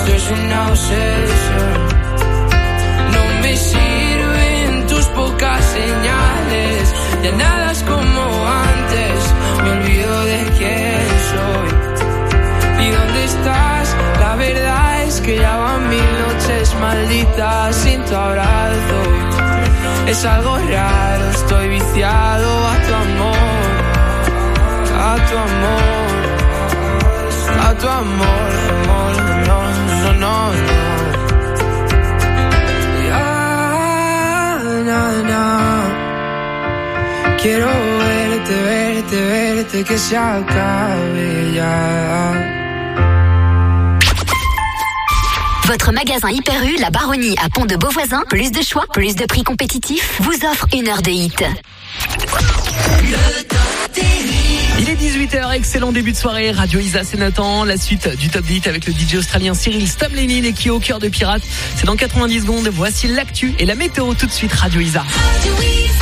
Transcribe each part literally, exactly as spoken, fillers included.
esto es una obsesión. No me sirven tus pocas señales, ya nada es como antes, me olvido de quién soy. ¿Y dónde estás? La verdad es que ya van mil noches malditas sin tu abrazo. Es algo raro, estoy viciado a tu amor, a tu amor, a tu amor, amor, no, no, no, no. Ya, na, na. Quiero verte, verte, verte, que se acabe ya. Votre magasin Hyper U, la Baronnie à Pont de Beauvoisin, plus de choix, plus de prix compétitifs, vous offre une heure de hit. Il est dix-huit heures, excellent début de soirée, Radio Isa, c'est Nathan, la suite du Top des Hits avec le D J australien Cyril Stablenin et qui est au cœur de Pirates. C'est dans quatre-vingt-dix secondes, voici l'actu et la météo tout de suite, Radio Isa. Radio Isa.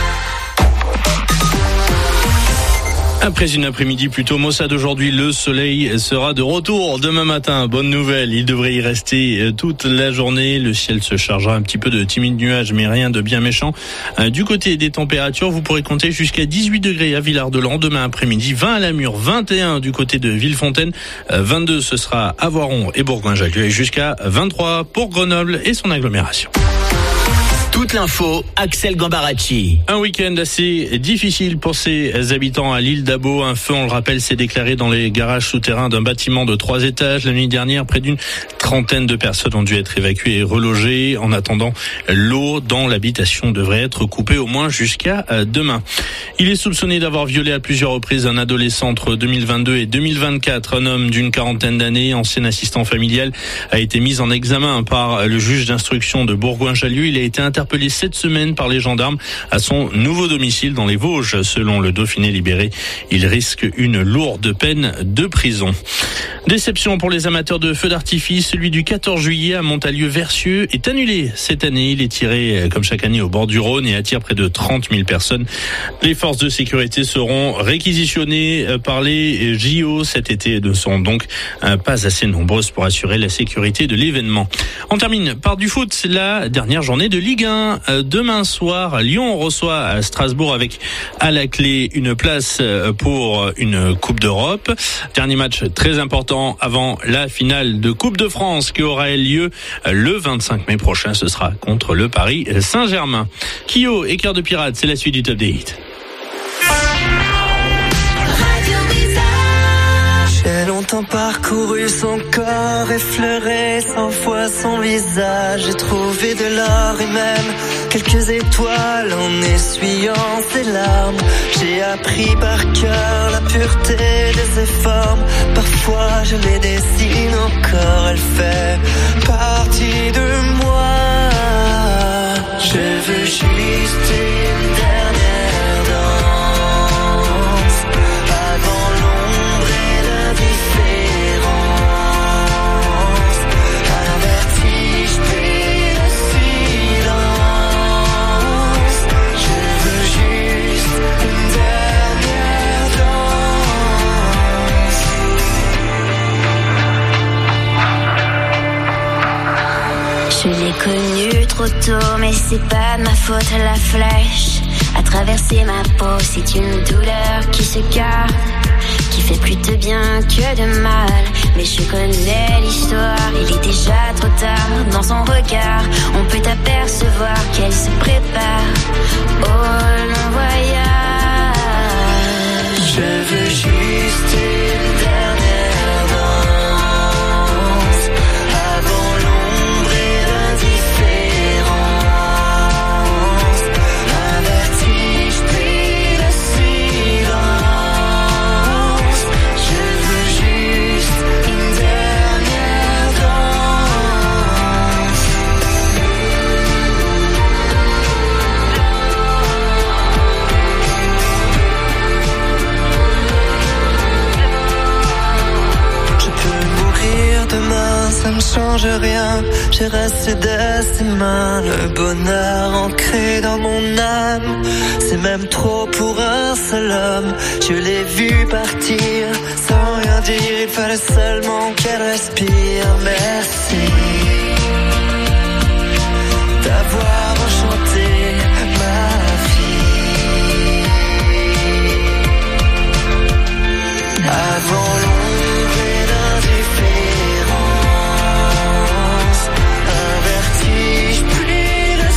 Après une après-midi plutôt maussade aujourd'hui, le soleil sera de retour demain matin. Bonne nouvelle, il devrait y rester toute la journée. Le ciel se chargera un petit peu de timides nuages, mais rien de bien méchant. Du côté des températures, vous pourrez compter jusqu'à dix-huit degrés à Villard-de-Lans demain après-midi, vingt à la Mure, vingt et un du côté de Villefontaine, vingt-deux ce sera à Voiron et Bourgoin-Jallieu et jusqu'à vingt-trois pour Grenoble et son agglomération. Toute l'info, Axel Gambaracci. Un week-end assez difficile pour ses habitants à l'île d'Abo. Un feu, on le rappelle, s'est déclaré dans les garages souterrains d'un bâtiment de trois étages. La nuit dernière, près d'une trentaine de personnes ont dû être évacuées et relogées. En attendant, l'eau dans l'habitation devrait être coupée au moins jusqu'à demain. Il est soupçonné d'avoir violé à plusieurs reprises un adolescent entre deux mille vingt-deux et deux mille vingt-quatre. Un homme d'une quarantaine d'années, ancien assistant familial, a été mis en examen par le juge d'instruction de Bourgoin-Jallieu. Il a été interpellé Interpellé cette semaine par les gendarmes à son nouveau domicile dans les Vosges. Selon le Dauphiné libéré, il risque une lourde peine de prison. Déception pour les amateurs de feux d'artifice. Celui du quatorze juillet à Montalieu-Versieux est annulé cette année. Il est tiré comme chaque année au bord du Rhône et attire près de trente mille personnes. Les forces de sécurité seront réquisitionnées par les J O cet été et ne seront donc pas assez nombreuses pour assurer la sécurité de l'événement. On termine par du foot. C'est la dernière journée de Ligue un. Demain soir, Lyon reçoit Strasbourg avec à la clé une place pour une Coupe d'Europe. Dernier match très important avant la finale de Coupe de France qui aura lieu le vingt-cinq mai prochain. Ce sera contre le Paris Saint-Germain. Kyo et Cœur de Pirate, c'est la suite du Top des Hits. J'ai longtemps parcouru son corps, effleuré cent fois son visage. J'ai trouvé de l'or et même quelques étoiles en essuyant ses larmes. J'ai appris par cœur la pureté de ses formes. Parfois je les dessine encore, elle fait partie de moi. Je veux juste une dernière danse avant l'ombre et l'indifférence. Un vertige puis le silence. Je veux juste une dernière danse. Je l'ai connue trop tôt, mais c'est pas de ma faute, la flèche a traversé ma peau. C'est une douleur qui se garde, qui fait plus de bien que de mal. Mais je connais l'histoire, il est déjà trop tard. Dans son regard, on peut apercevoir qu'elle se prépare au long voyage. Je veux juste une dernière danse avant l'ombre et l'indifférence. Un vertige puis le silence. Je veux juste une dernière danse. Je peux mourir demain, ça ne change rien. J'ai resté de ses mains, le bonheur ancré dans mon âme. C'est même trop pour un seul homme. Je l'ai vu partir sans rien dire, il fallait seulement qu'elle respire. Merci d'avoir enchanté ma vie. Avant l'ombre et l'indifférence, un vertige puis le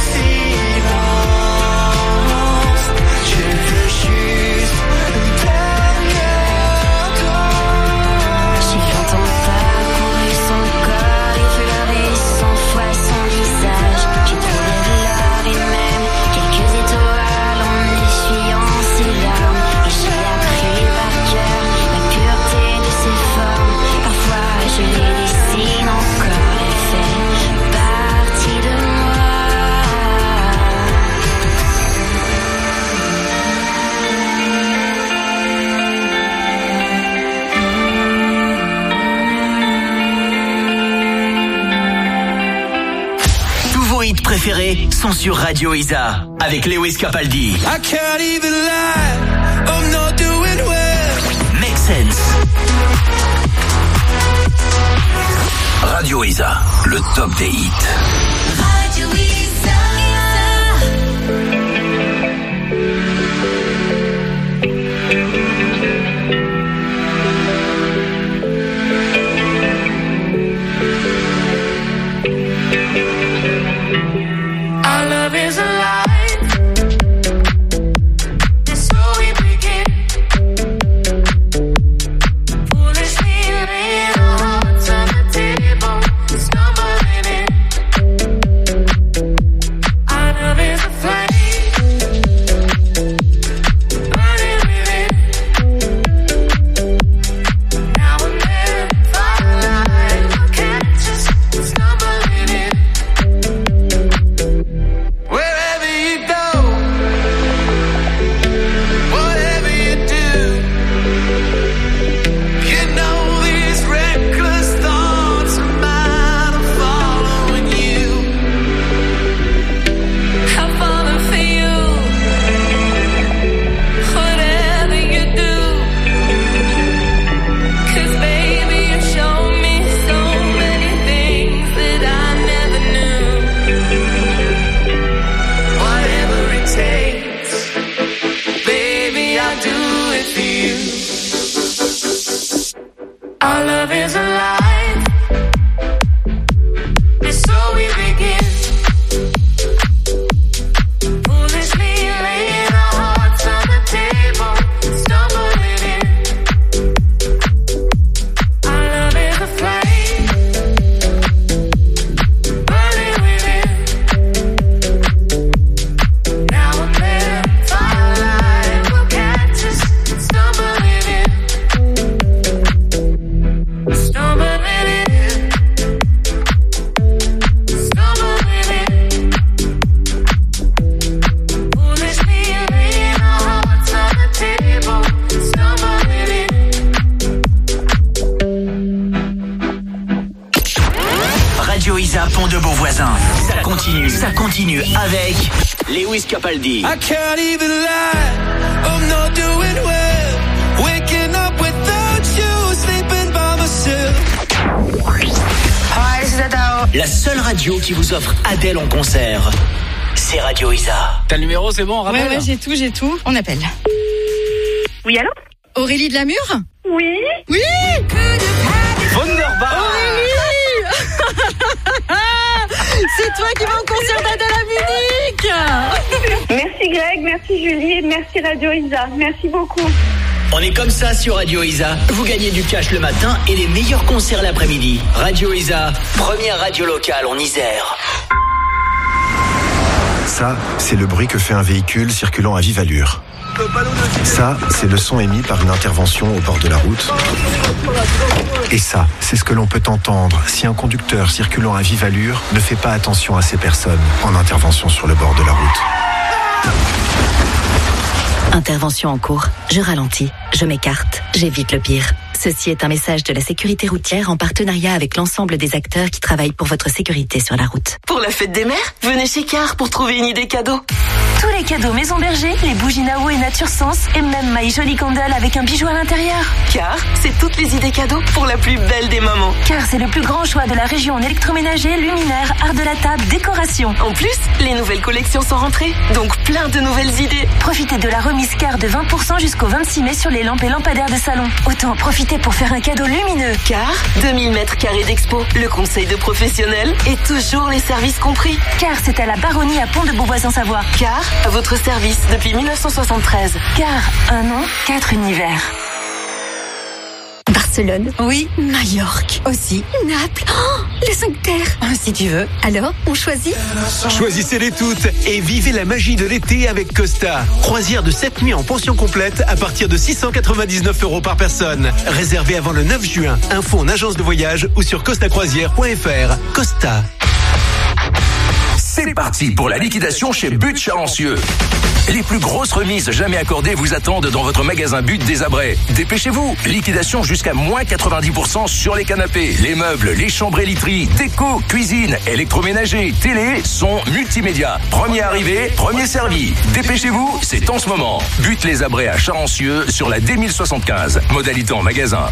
silence. Je veux juste une dernière danse. J'ai longtemps parcouru son corps, effleuré cent fois son visage. J'ai trouvé de l'or et même quelques étoiles en essuyant ses larmes. Et j'ai appris par cœur la pureté de ses formes. Parfois je les dessine encore, elle fait partie de moi. Tous vos hits préférés sont sur Radio Isa avec Lewis Capaldi. I can't even lie, I'm not doing well. Make Sense. Radio Isa, le top des hits. Radio Our love is alive, and so we begin. Foolishly laying our hearts on the table, stumbling in. Our love is a flame, burning within. Now and then, firelight will catch us stumbling in. Wherever you go, whatever you do, you know these reckless thoughts of mine are following you. I'm falling for you, whatever you do. 'Cause baby, you show me so many things that I never knew. Whatever it takes, baby, I'll do it for you. Our love is alive, and so we begin. Foolishly laying our hearts on the table, stumbling in. Our love is a flame, burning within. Now and then, firelight will catch us stumbling in, stumbling in, stumbling in. Foolishly laying our hearts on the table, stumbling in. Radio Isa, Pont de Beauvoisin. Ça continue, ça continue avec Lewis Capaldi. I can't even lie, I'm not doing well. Waking up without you, sleeping by myself. Hi, this is Adele. La seule radio qui vous offre Adèle en concert, c'est Radio Isa. T'as le numéro, c'est bon, on rappelle. Ouais, ouais, j'ai tout, j'ai tout. On appelle. Oui, allô? Aurélie de la Mure? Oui. Oui! Wunderbar. Aurélie! C'est toi qui vas au concert d'Adèle à Munich! Merci Greg, merci Julie et merci Radio Isa. Merci beaucoup. On est comme ça sur Radio Isa. Vous gagnez du cash le matin et les meilleurs concerts l'après-midi. Radio Isa, première radio locale en Isère. Ça, c'est le bruit que fait un véhicule circulant à vive allure. Ça, c'est le son émis par une intervention au bord de la route. Et ça, c'est ce que l'on peut entendre si un conducteur circulant à vive allure ne fait pas attention à ces personnes en intervention sur le bord de la route. Intervention en cours. Je ralentis, je m'écarte, j'évite le pire. Ceci est un message de la sécurité routière en partenariat avec l'ensemble des acteurs qui travaillent pour votre sécurité sur la route. Pour la fête des mères, venez chez Car pour trouver une idée cadeau. Tous les cadeaux Maison Berger, les bougies Nao et Nature Sense et même My Jolie Candle avec un bijou à l'intérieur. Car c'est toutes les idées cadeaux pour la plus belle des mamans. Car c'est le plus grand choix de la région en électroménager, luminaire, art de la table, décoration. En plus, les nouvelles collections sont rentrées, donc plein de nouvelles idées. Profitez de la remise Car de vingt pour cent jusqu'au vingt-six mai sur les lampes et lampadaires de salon. Autant en profiter pour faire un cadeau lumineux. Car deux mille mètres carrés d'expo, le conseil de professionnels et toujours les services compris. Car c'est à la Baronnie à Pont-de-Beauvois-en-Savoie. Car à votre service depuis mille neuf cent soixante-treize. Car un nom, quatre univers. Barcelone. Oui. Majorque. Aussi. Naples. Oh, les cinq terres. Ah, si tu veux. Alors, on choisit? Choisissez-les toutes et vivez la magie de l'été avec Costa. Croisière de sept nuits en pension complète à partir de six cent quatre-vingt-dix-neuf euros par personne. Réservé avant le neuf juin. Info en agence de voyage ou sur costa croisière point f r. Costa. C'est parti pour la liquidation chez But Chalencieux. Les plus grosses remises jamais accordées vous attendent dans votre magasin But des Abrets. Dépêchez-vous, liquidation jusqu'à moins quatre-vingt-dix pour cent sur les canapés, les meubles, les chambres et literies, déco, cuisine, électroménager, télé, son, multimédia. Premier arrivé, premier servi. Dépêchez-vous, c'est en ce moment. But les Abrets à Chalencieux sur la D mille soixante-quinze. Modalité en magasin.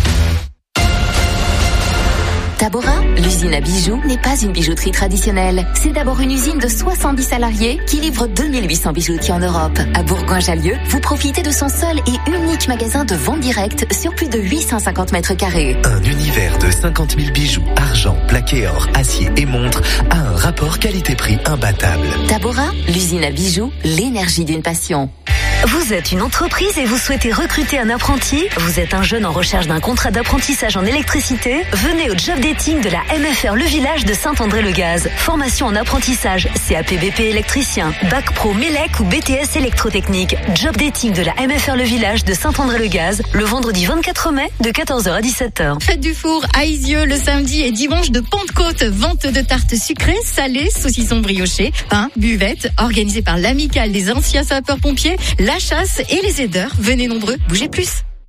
Tabora, l'usine à bijoux, n'est pas une bijouterie traditionnelle. C'est d'abord une usine de soixante-dix salariés qui livre deux mille huit cents bijoutiers en Europe. À Bourgoin-Jallieu, vous profitez de son seul et unique magasin de vente directe sur plus de huit cent cinquante mètres carrés. Un univers de cinquante mille bijoux, argent, plaqué or, acier et montres à un rapport qualité-prix imbattable. Tabora, l'usine à bijoux, l'énergie d'une passion. Vous êtes une entreprise et vous souhaitez recruter un apprenti? Vous êtes un jeune en recherche d'un contrat d'apprentissage en électricité? Venez au job dating de la M F R Le Village de Saint-André-le-Gaz. Formation en apprentissage, C A P B P électricien, Bac Pro Mélec ou B T S électrotechnique. Job dating de la M F R Le Village de Saint-André-le-Gaz, le vendredi vingt-quatre mai de quatorze heures à dix-sept heures. Fête du four à Isieux le samedi et dimanche de Pentecôte. Vente de tartes sucrées, salées, saucissons briochés, pain, buvette, organisée par l'amicale des anciens sapeurs-pompiers, la chasse et les aideurs. Venez nombreux, bougez plus.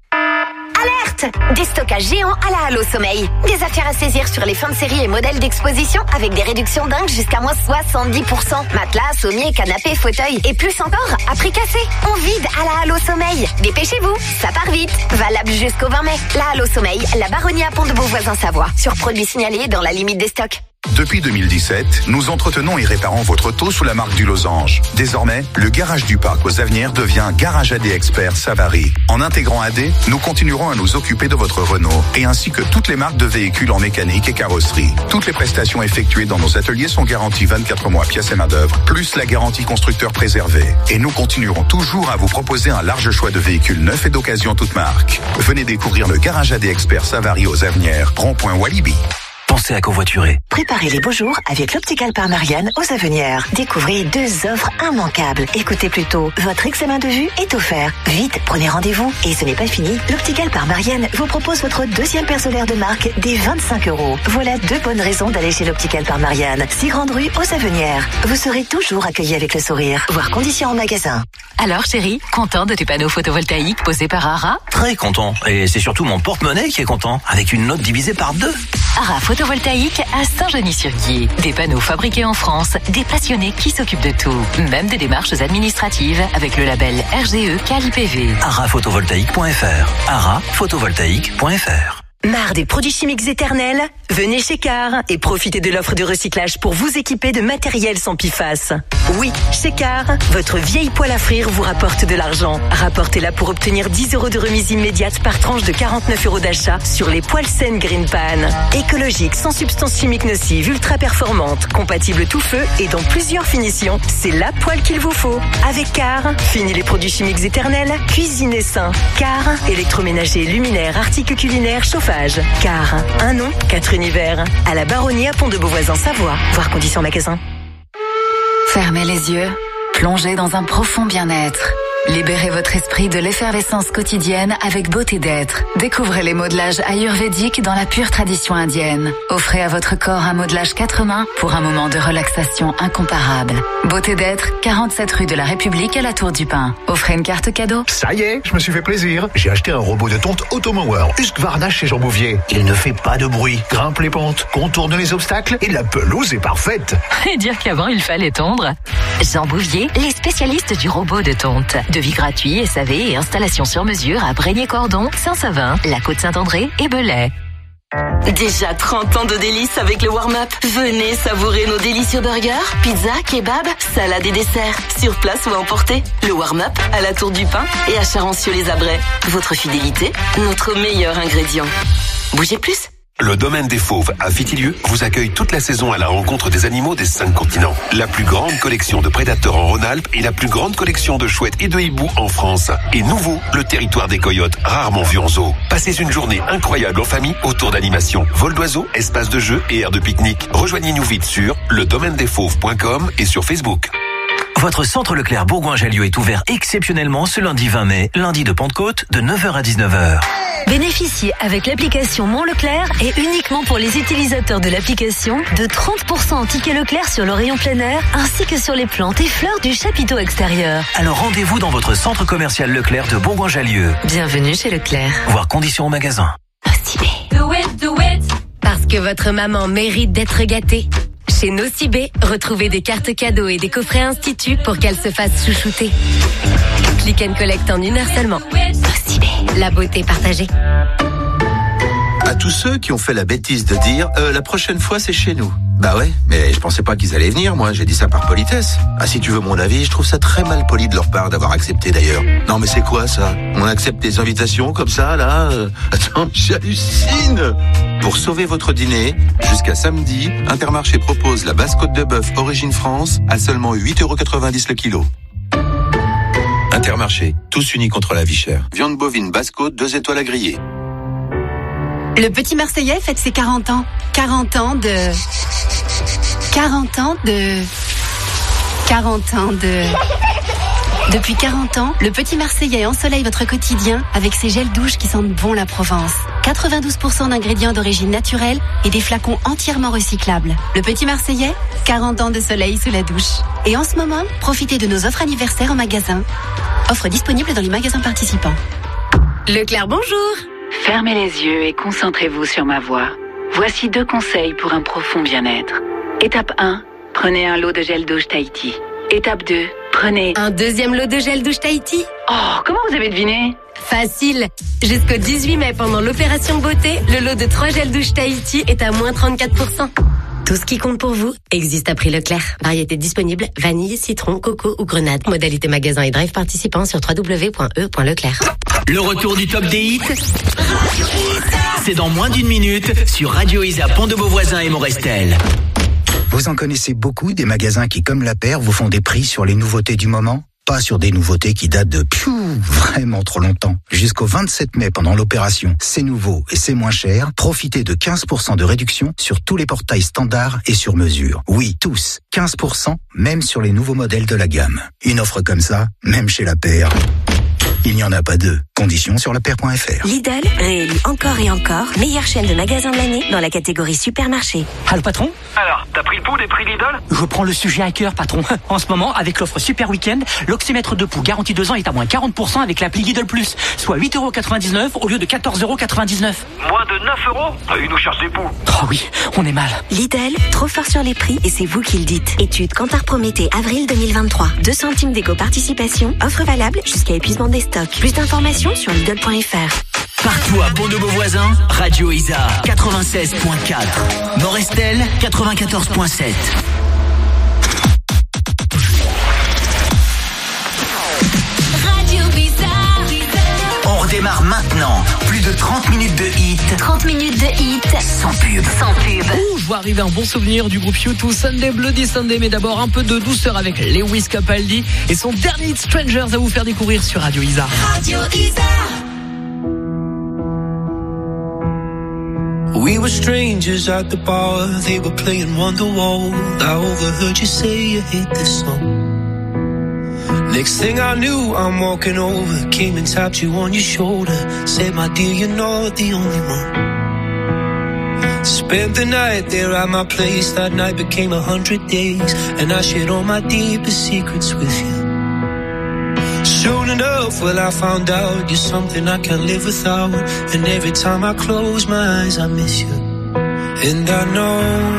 Alerte! Des stockages géants à la Halo Sommeil. Des affaires à saisir sur les fins de série et modèles d'exposition avec des réductions dingues jusqu'à moins soixante-dix pour cent. Matelas, sommiers, canapés, fauteuils et plus encore à prix cassé. On vide à la Halo Sommeil. Dépêchez-vous, ça part vite. Valable jusqu'au vingt mai. La Halo Sommeil, la Baronnie à Pont-de-Beauvois-en-Savoie. Sur produits signalés dans la limite des stocks. Depuis deux mille dix-sept, nous entretenons et réparons votre auto sous la marque du Losange. Désormais, le garage du parc aux Avenières devient Garage A D Expert Savary. En intégrant A D, nous continuerons à nous occuper de votre Renault et ainsi que toutes les marques de véhicules en mécanique et carrosserie. Toutes les prestations effectuées dans nos ateliers sont garanties vingt-quatre mois pièces et main d'œuvre, plus la garantie constructeur préservée. Et nous continuerons toujours à vous proposer un large choix de véhicules neufs et d'occasion toutes marques. Venez découvrir le Garage A D Expert Savary aux Avenières, rond-point Walibi. Pensez à covoiturer. Préparez les beaux jours avec l'Optical par Marianne aux Avenières. Découvrez deux offres immanquables. Écoutez plutôt, votre examen de vue est offert. Vite, prenez rendez-vous. Et ce n'est pas fini, l'Optical par Marianne vous propose votre deuxième paire solaire de marque dès vingt-cinq euros. Voilà deux bonnes raisons d'aller chez l'Optical par Marianne. six Grande Rue aux Avenières. Vous serez toujours accueillis avec le sourire. Voir conditions en magasin. Alors chérie, content de tes panneaux photovoltaïques posés par Ara? Très content. Et c'est surtout mon porte-monnaie qui est content. Avec une note divisée par deux. Ara Photovoltaïque à Saint-Genis-sur-Guiers. Des panneaux fabriqués en France, des passionnés qui s'occupent de tout. Même des démarches administratives avec le label R G E Quali P V. ara photovoltaïque point f r. ara photovoltaïque point f r. Marre des produits chimiques éternels? Venez chez Car et profitez de l'offre de recyclage pour vous équiper de matériel sans P F A S. Oui, chez Car, votre vieille poêle à frire vous rapporte de l'argent. Rapportez-la pour obtenir dix euros de remise immédiate par tranche de quarante-neuf euros d'achat sur les poêles saines Green Pan. Écologique, sans substances chimiques nocives, ultra performante, compatible tout feu et dans plusieurs finitions, c'est la poêle qu'il vous faut. Avec Car, fini les produits chimiques éternels, cuisinez sain. Car, électroménager, luminaire, articles culinaires, chauffage. Car, un nom, quatre univers. À la Baronnie à Pont-de-Beauvois-en-Savoie. Voir conditions magasin. Fermez les yeux, plongez dans un profond bien-être. Libérez votre esprit de l'effervescence quotidienne avec Beauté d'être. Découvrez les modelages ayurvédiques dans la pure tradition indienne. Offrez à votre corps un modelage quatre mains pour un moment de relaxation incomparable. Beauté d'être, quarante-sept rue de la République à la Tour du Pin. Offrez une carte cadeau. Ça y est, je me suis fait plaisir. J'ai acheté un robot de tonte Automower Husqvarna chez Jean Bouvier. Il ne fait pas de bruit, grimpe les pentes, contourne les obstacles et la pelouse est parfaite. Et dire qu'avant il fallait tondre. Jean Bouvier, les spécialistes du robot de tonte. Devis gratuit, S A V et installation sur mesure à Brégnier-Cordon, Saint-Savin, la Côte-Saint-André et Belay. Déjà trente ans de délices avec le warm-up. Venez savourer nos délicieux burgers, pizzas, kebabs, salades et desserts. Sur place ou à emporter. Le warm-up à la Tour du Pin et à Charancieux-les-Abrais. Votre fidélité, notre meilleur ingrédient. Bougez plus. Le domaine des Fauves à Fitilieu vous accueille toute la saison à la rencontre des animaux des cinq continents. La plus grande collection de prédateurs en Rhône-Alpes et la plus grande collection de chouettes et de hiboux en France. Et nouveau, le territoire des coyotes, rarement vu en zoo. Passez une journée incroyable en famille autour d'animations, vol d'oiseaux, espace de jeu et aires de pique-nique. Rejoignez-nous vite sur le domaine des fauves point com et sur Facebook. Votre centre Leclerc Bourgoin-Jallieu est ouvert exceptionnellement ce lundi vingt mai, lundi de Pentecôte, de neuf heures à dix-neuf heures. Bénéficiez avec l'application Mon Leclerc et uniquement pour les utilisateurs de l'application de trente pour cent en tickets Leclerc sur le rayon plein air ainsi que sur les plantes et fleurs du chapiteau extérieur. Alors rendez-vous dans votre centre commercial Leclerc de Bourgoin-Jallieu. Bienvenue chez Leclerc. Voir conditions au magasin. Nocibé. Do it, do it. Parce que votre maman mérite d'être gâtée. Chez Nocibé, retrouvez des cartes cadeaux et des coffrets instituts pour qu'elle se fasse chouchouter. Click and collect en une heure seulement. Nocibé, la beauté partagée. À tous ceux qui ont fait la bêtise de dire euh, la prochaine fois c'est chez nous. Bah ouais, mais je pensais pas qu'ils allaient venir, moi, j'ai dit ça par politesse. Ah, si tu veux mon avis, je trouve ça très mal poli de leur part d'avoir accepté d'ailleurs. Non mais c'est quoi ça? On accepte des invitations comme ça, là euh... Attends, j'hallucine. Pour sauver votre dîner, jusqu'à samedi, Intermarché propose la basse côte de bœuf Origine France à seulement huit euros quatre-vingt-dix le kilo. Intermarché, tous unis contre la vie chère. Viande bovine basse côte, deux étoiles à griller. Le petit Marseillais fête ses quarante ans. quarante ans de... quarante ans de... quarante ans de... Depuis quarante ans, le petit Marseillais ensoleille votre quotidien avec ses gels douches qui sentent bon la Provence. quatre-vingt-douze pour cent d'ingrédients d'origine naturelle et des flacons entièrement recyclables. Le petit Marseillais, quarante ans de soleil sous la douche. Et en ce moment, profitez de nos offres anniversaires en magasin. Offres disponibles dans les magasins participants. Leclerc, bonjour. Fermez les yeux et concentrez-vous sur ma voix. Voici deux conseils pour un profond bien-être. Étape un, prenez un lot de gel douche Tahiti. Étape deux, prenez... Un deuxième lot de gel douche Tahiti. Oh, comment vous avez deviné? Facile. Jusqu'au dix-huit mai, pendant l'opération beauté, le lot de trois gels douche Tahiti est à moins trente-quatre pour cent. Tout ce qui compte pour vous existe à prix Leclerc. Variété disponible, vanille, citron, coco ou grenade. Modalité magasin et drive participant sur w w w point e point leclerc. Le retour du top des hits, c'est dans moins d'une minute sur Radio Isa, Pont-de-Beauvoisin et Morestel. Vous en connaissez beaucoup des magasins qui, comme La Paire, vous font des prix sur les nouveautés du moment? Pas sur des nouveautés qui datent de piou, vraiment trop longtemps. Jusqu'au vingt-sept mai, pendant l'opération C'est nouveau et c'est moins cher, profitez de quinze pour cent de réduction sur tous les portails standards et sur mesure. Oui, tous. quinze pour cent, même sur les nouveaux modèles de la gamme. Une offre comme ça, même chez La Paire, il n'y en a pas deux. Conditions sur lapaire point f r. Lidl, réélu encore et encore, meilleure chaîne de magasins de l'année dans la catégorie supermarché. Allô patron? Alors, t'as pris le pouls des prix Lidl? Je prends le sujet à cœur patron. En ce moment, avec l'offre Super Week-end, l'oxymètre de pouls garanti deux ans est à moins quarante pour cent avec l'appli Lidl Plus, soit huit euros quatre-vingt-dix-neuf au lieu de quatorze euros quatre-vingt-dix-neuf. Moins de neuf euros? Ils nous cherchent des poux. Oh oui, on est mal. Lidl, trop fort sur les prix et c'est vous qui le dites. Étude Kantar Prométhée, avril deux mille vingt-trois. deux centimes d'éco-participation, offre valable jusqu'à épuisement des stocks. Plus d'informations sur lidl point f r. Partout à Pont-de-Beauvoisin, Radio Isa quatre-vingt-seize point quatre, Morestel quatre-vingt-quatorze point sept. Radio Isa. On redémarre maintenant. Plus de trente minutes de hit. trente minutes de hit. Sans pub. Sans pub. Ouh, je vois arriver un bon souvenir du groupe U deux, Sunday Bloody Sunday, mais d'abord un peu de douceur avec Lewis Capaldi et son dernier hit Strangers à vous faire découvrir sur Radio Isa. Radio Isa. We were strangers at the bar, they were playing Wonderwall. I overheard you say you hate this song. Next thing I knew, I'm walking over, came and tapped you on your shoulder, said, my dear, you're not the only one. Spent the night there at my place, that night became a hundred days, and I shared all my deepest secrets with you. Soon enough, well, I found out you're something I can't live without, and every time I close my eyes, I miss you. And I know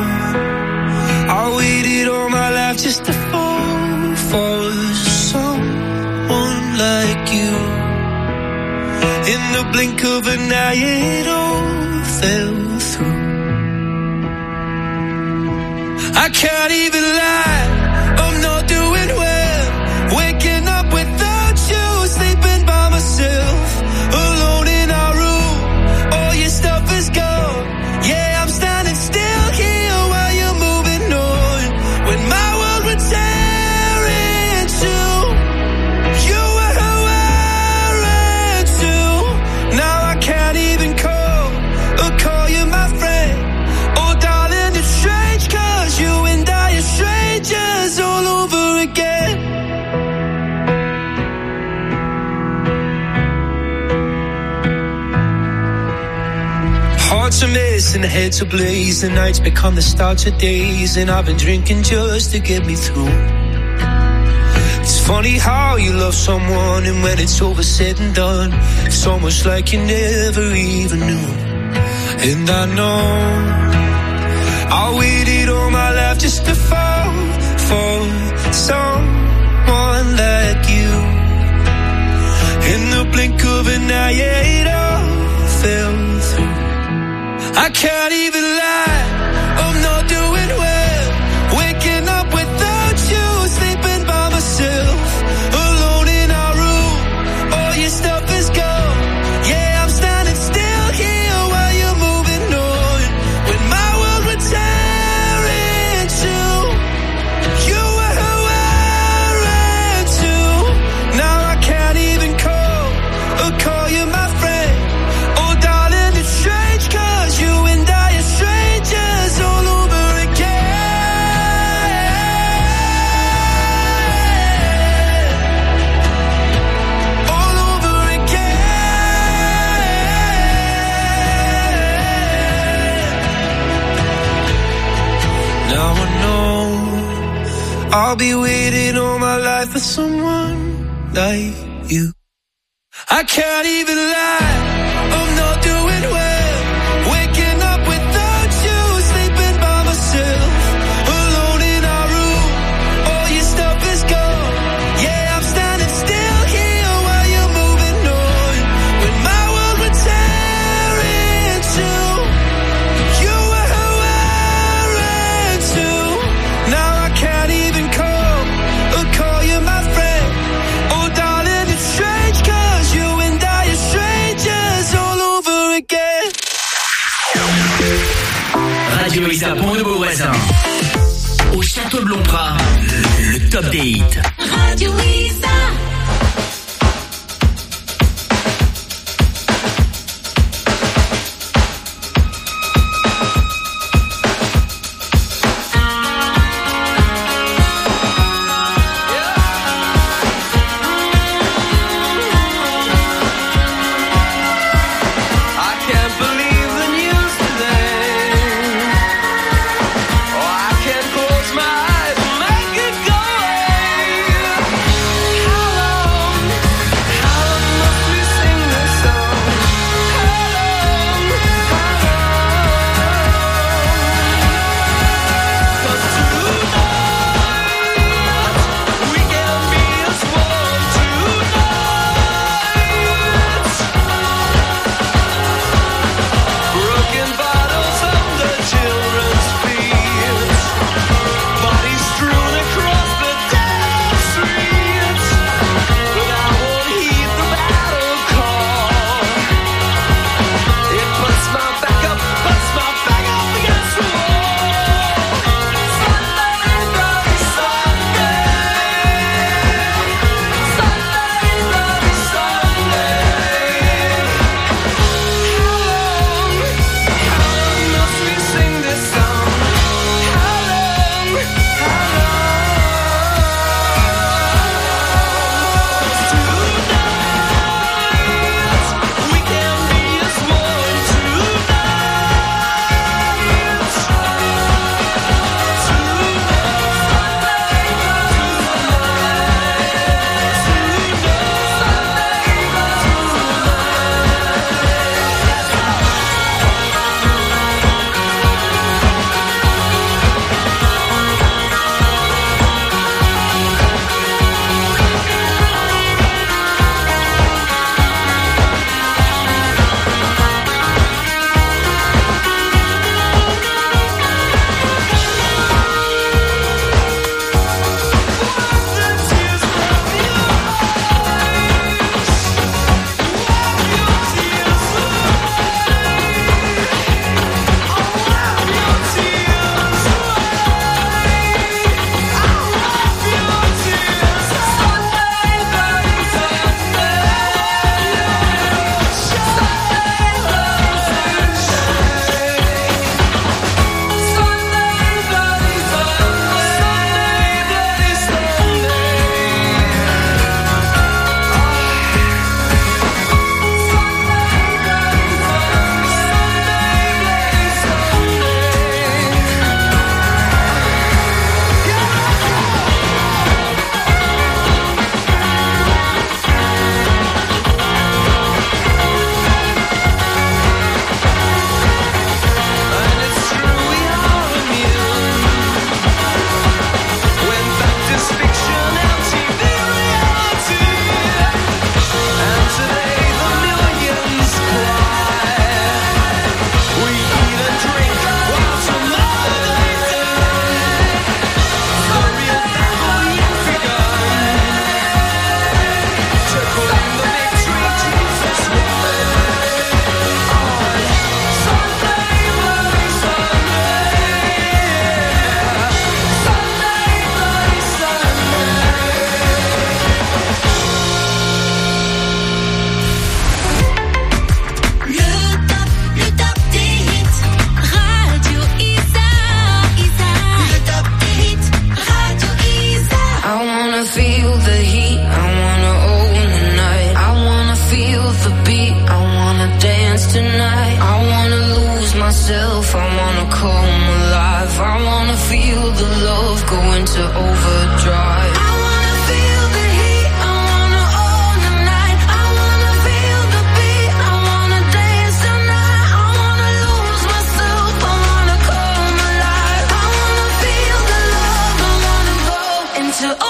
I waited all my life just to fall for someone like you. In the blink of an eye, it all fell through. I can't even lie, I'm not doing well. Waking up without you, sleeping by myself, alone in our room, all your stuff is gone. Yeah, I'm standing still here while you're moving on. When my world would tear into, you were who I ran to. Now I can't even call or call you my friend. Oh darling, it's strange, cause you and I are strangers all over again. Hearts are missing, heads ablaze, the nights become the start of days, and I've been drinking just to get me through. It's funny how you love someone, and when it's over said and done, it's almost like you never even knew. And I know I waited all my life just to fall for someone like you. In the blink of an eye, it all fell through. I can't even lie, I'm not doing well. Waking up without you, sleeping by myself, alone in our room, all your stuff is gone. Yeah, I'm standing still here while you're moving on. When my world would tear into, you were who I ran to. Now I can't even call or call you my friend. Oh darling, it's strange, cause you and I are strangers all over again. All over again. Now I know I'll be waiting all my life for someone like you. I can't even lie, I'm not doing well. Waking up without you, sleeping by myself, alone in our room, all your stuff is gone. Yeah, I'm standing still here while you're moving on. When my world would tear into, you were who I ran to. Now I can't even call or call you my friend. Oh darling, it's strange, cause you and I are strangers all over again. Radio Isa Pont de Beauvoisin. Au Château de Lomprat, le, le top des hits. Radio Isa. I can't believe the news today. Oh, I can't close my eyes and make it go away. How long myself, I wanna come alive. I wanna feel the love go into overdrive. I wanna feel the heat, I wanna own the night. I wanna feel the beat, I wanna dance tonight. I wanna lose myself, I wanna come alive. I wanna feel the love, I wanna go into overdrive.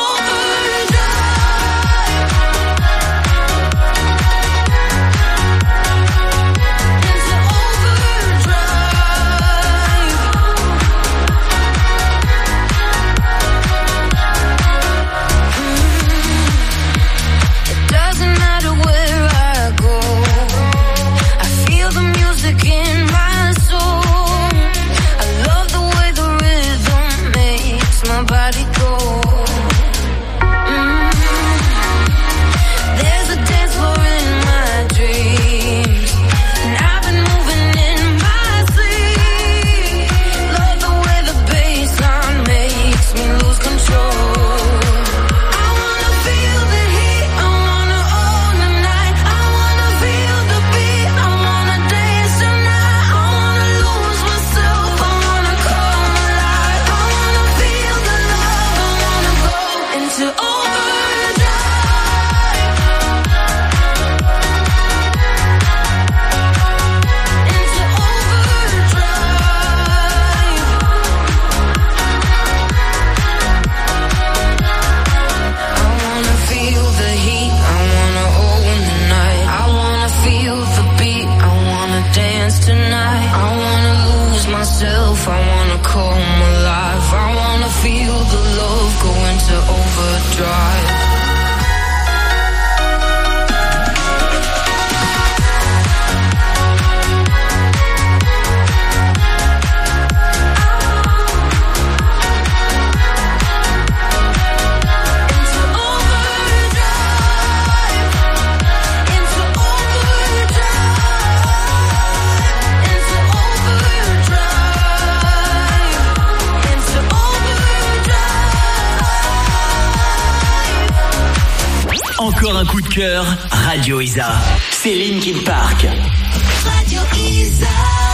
Encore un coup de cœur, Radio Isa. C'est Linkin Park. Radio Isa.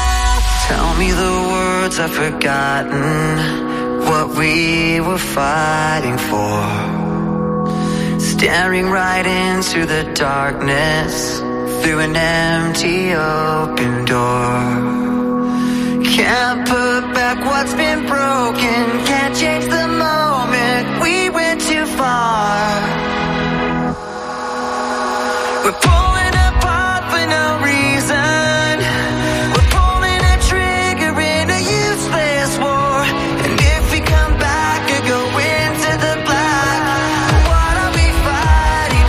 Tell me the words I've forgotten, what we were fighting for. Staring right into the darkness, through an empty open door. Can't put back what's been broken, can't change the moment we went too far. We're pulling apart for no reason. We're pulling a trigger in a useless war. And if we come back or go into the black, what are we fighting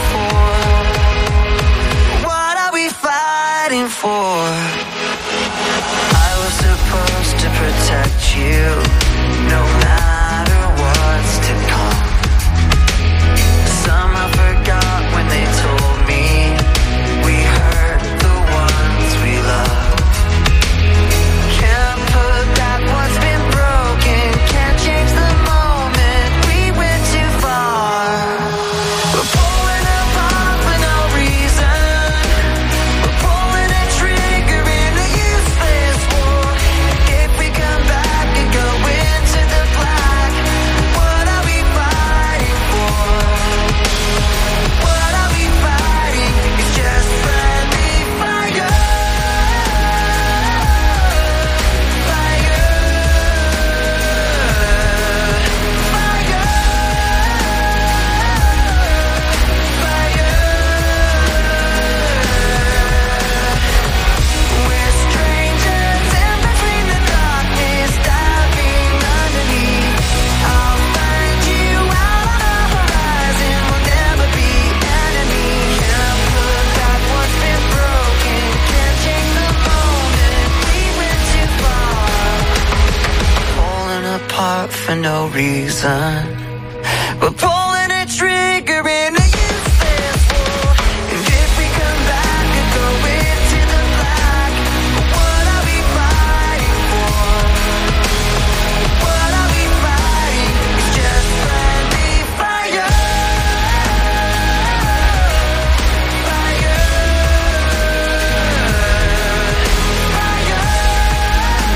for? What are we fighting for? I was supposed to protect you, no matter what's to come. Somehow forgot when they told me we hurt the ones we love. Can't put back what's been broken, can't change the moment we went too far. We're pulling apart for no reason. We're pulling a trigger in a useless war. If we come back and go into the black, what are we fighting for? What are we fighting? It's just friendly fire. Fire. Fire. We're strangers in between the darkness, diving underneath. I'll find you out on the horizon. We'll never be enemies. Can't put back what's been broken, can't change the moment we went too far. Pulling apart for no reason. We're pulling a trigger in a useless war. And if we come back and go into the black, what are we fighting for? What are we fighting? It's just friendly fire. Fire. Fire.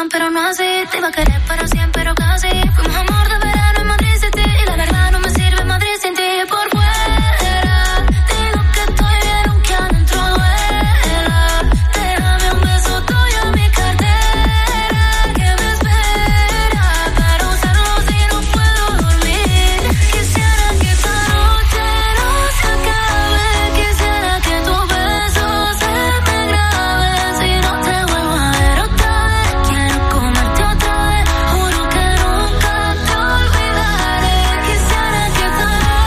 pero no así. Te iba a querer para siempre, pero casi. Fuimos amor de verano en Madrid City. Y la verdad no me sirve Madrid sin ti. Por fuera, digo que estoy bien aunque adentro duela. Déjame un beso tuyo en mi cartera que me espera para usarlo si no puedo dormir. Quisiera que esta noche no se acabe. Quisiera que tus besos se me graben. Si no te vuelvo a ver otra vez, quiero comerte otra vez. Juro que nunca te olvidaré. Quisiera que esta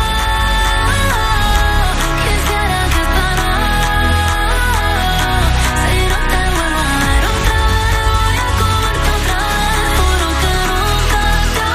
noche, quisiera que esta noche, si no te vuelvo a ver otra vez, voy a comerte otra vez. Juro que nunca te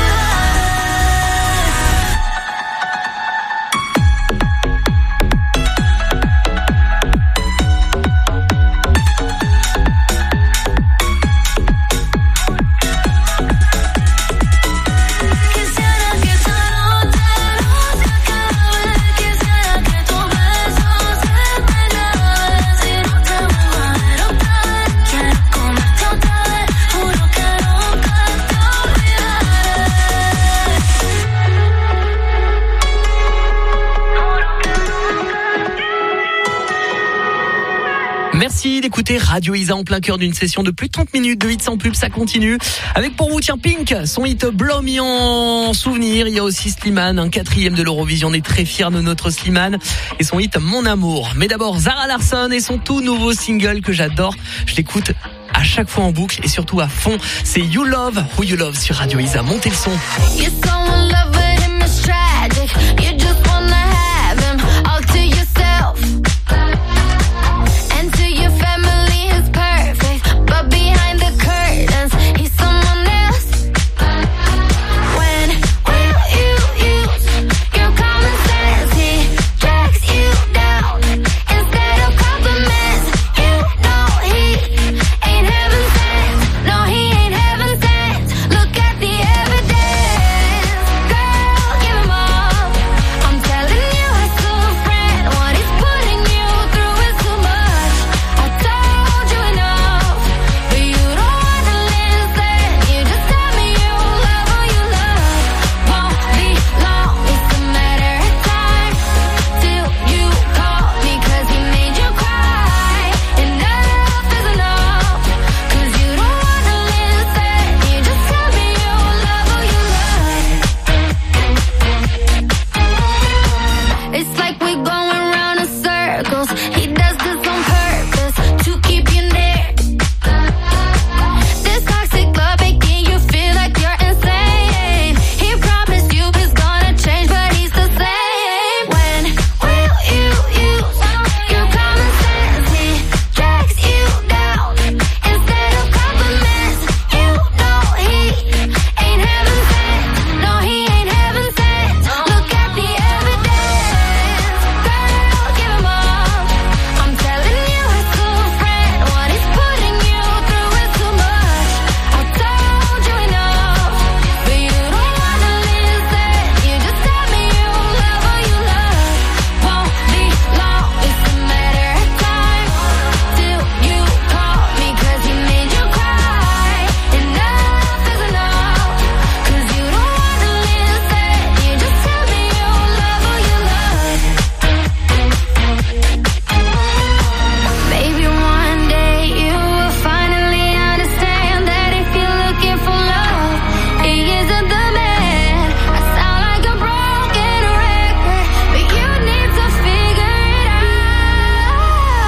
Quisiera que esta noche no se acabe. Quisiera que tus besos se me graben. Si no te vuelvo a ver otra vez, quiero comerte otra vez. Juro que nunca te Merci d'écouter Radio Isa en plein cœur d'une session de plus de trente minutes de hits sans pub, ça continue. Avec pour vous, tiens, Pink, son hit Blow Me en souvenir. Il y a aussi Slimane, un quatrième de l'Eurovision. On est très fiers de notre Slimane et son hit Mon Amour. Mais d'abord, Zara Larsson et son tout nouveau single que j'adore. Je l'écoute à chaque fois en boucle et surtout à fond. C'est You Love Who You Love sur Radio Isa. Montez le son. You're so in love with him, it's tragic. You just wanna have him all to yourself. And to your family, he's perfect. But behind the curtains, he's someone else. When will you use your common sense? He drags you down instead of compliments. You know he ain't heaven sent. No, he ain't heaven sent. Look at the evidence. Girl, give him up. I'm telling you, high school friend, what he's putting you through is too much. I told you enough, but you don't wanna listen. You just tell me you love who you love. Won't be long, it's a matter of time till you call me 'cause he made you cry. Enough is enough, 'cause you don't wanna listen. You just tell me you love who you love. It's like we're going round in circles. He does this on purpose to keep you near. This toxic love making you feel like you're insane. He promised you he's gonna change, but he's the same. When will you use your common sense? He drags you down instead of compliments. You know he ain't heaven sent. No, he ain't heaven sent. Look at the evidence. Girl, give him up. I'm telling you, high school friend, what he's putting you through is too much. I told you enough, but you don't wanna listen. You just tell me you love who you love. Won't be long, it's a matter of time till you call me 'cause he made you cry. Enough is enough, 'cause you don't wanna listen. You just tell me you love who you love. Maybe one day you will finally understand that if you're looking for love, he isn't the man. I sound like a broken record, but you need to figure it out.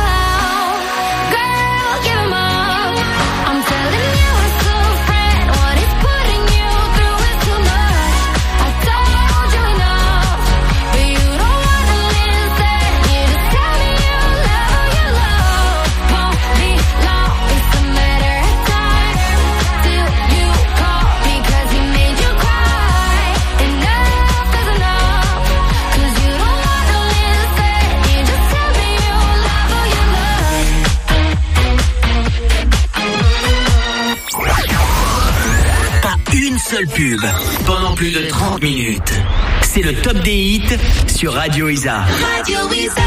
Girl, give him up. I'm telling you, high school friend, what he's putting you through is too much. I told you enough, but you don't wanna listen. You just tell me you love who you love. Won't be long, it's a matter of time till you call me 'cause he made you cry. Enough is enough, 'cause you don't wanna listen. You just tell me you love who you love. Pas une seule pub pendant plus de trente minutes. C'est le top des hits sur Radio Isa. Radio Isa.